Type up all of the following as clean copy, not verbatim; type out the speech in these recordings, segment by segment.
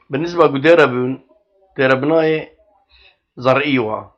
بالنسبة لديربن ديربناي زرقيوة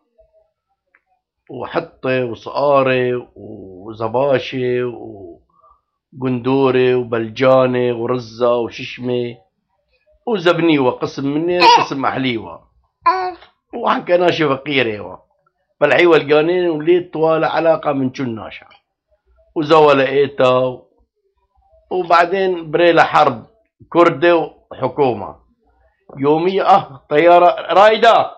وحطة وصقارة وزباشة وقندورة وبلجانة ورزة وششمة وزبنيوة قسم مني قسم محليوة وحنكا ناشي فقيرة بالعيوة القانين وليت طوال علاقة من ناشا وزوا لقيتها وبعدين بريلة حرب كردة وحكومة يومية طيارة رايدة.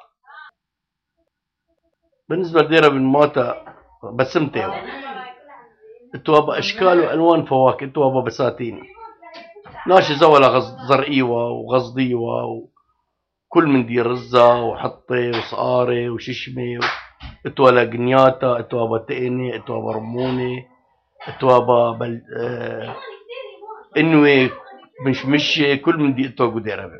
بالنسبة لديربن ماتا بسمتي توابا اشكال والوان فواكه توابا بساتين ناشي زولا زرقيوة وغزديوة وكل من دي رزة وحطة وصقارة وششمة اتوابا قنياتا اتوابا تقني اتوابا رمونة اتوابا انوي مشمشة كل من دي اتوابا ديربن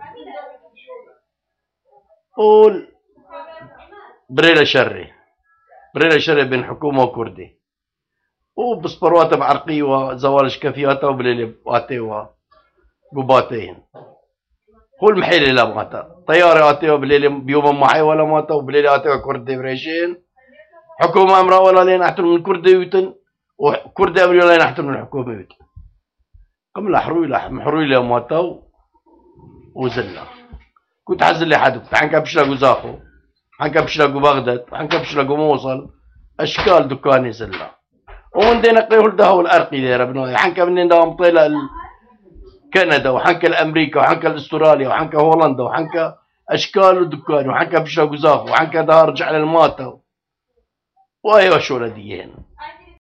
قول بريلة شري بين حكومة وكردي وبسبروات بعرقيوة زوالش كفياتا وبليلي باتيوة قباتين قول محيلي لا ماتا طيارة اتيوة بليلي بيوم معي ولا ماتا وبليلي اتيوة كردي بريشين حكومة امرا ولا لين احتر من كردي يوتن وكردي امري ولا لين احتر من حكومة يوتن قم محروي لا ماتا وزلنا كنت حزل لي حد كنت حنكا بشلاقو زاخو حنكا بشلاقو بغداد حنكا بشلاقو موصل اشكال دكاني زلنا ومن نقيه الدهو الارقي دير ابنائي حنكا من دام طيلة كندا وحنكا الامريكا وحنكا استراليا وحنكا هولندا وحنكا اشكال ودكان وحنكا بشلاقو زاخو وحنكا دار رجع للماتا وايوه شو لديين